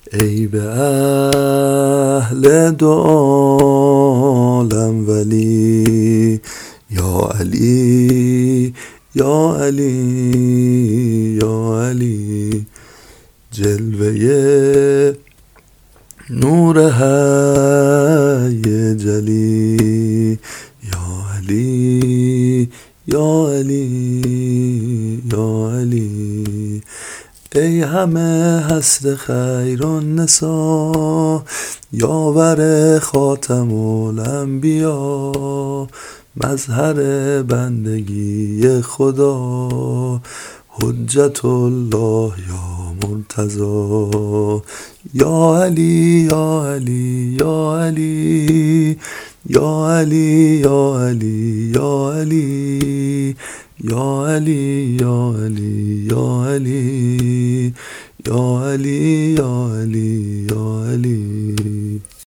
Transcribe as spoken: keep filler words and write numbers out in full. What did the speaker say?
ای به اهل دو عالم ولی، یا علی یا علی یا علی، جلوه نور حی جلی، یا علی یا علی یا علی. ای همه هست خیر النسا، یاور خاتم الانبیا، مظهر بندگی خدا، حجت الله یا مرتضی. یا علی یا علی یا علی یا علی یا علی یا علی یا علی یا علی یا علی یا علی یا علی